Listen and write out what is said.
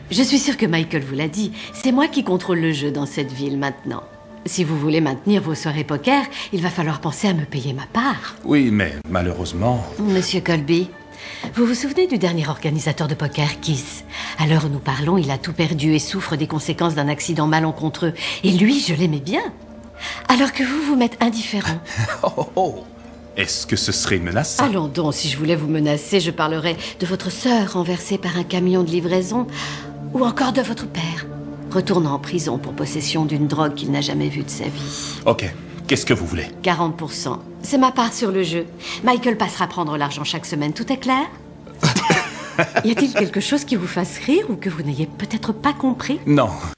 Je suis sûre que Michael vous l'a dit. C'est moi qui contrôle le jeu dans cette ville maintenant. Si vous voulez maintenir vos soirées poker, il va falloir penser à me payer ma part. Oui, mais malheureusement... Monsieur Colby, vous vous souvenez du dernier organisateur de poker, Keith? À l'heure où nous parlons, il a tout perdu et souffre des conséquences d'un accident malencontreux. Et lui, je l'aimais bien. Alors que vous m'êtes indifférent. Oh. Est-ce que ce serait menaçant? Allons donc, si je voulais vous menacer, je parlerais de votre sœur renversée par un camion de livraison, ou encore de votre père, retournant en prison pour possession d'une drogue qu'il n'a jamais vue de sa vie. Ok, qu'est-ce que vous voulez? 40%. C'est ma part sur le jeu. Michael passera prendre l'argent chaque semaine, tout est clair? Y a-t-il quelque chose qui vous fasse rire ou que vous n'ayez peut-être pas compris? Non,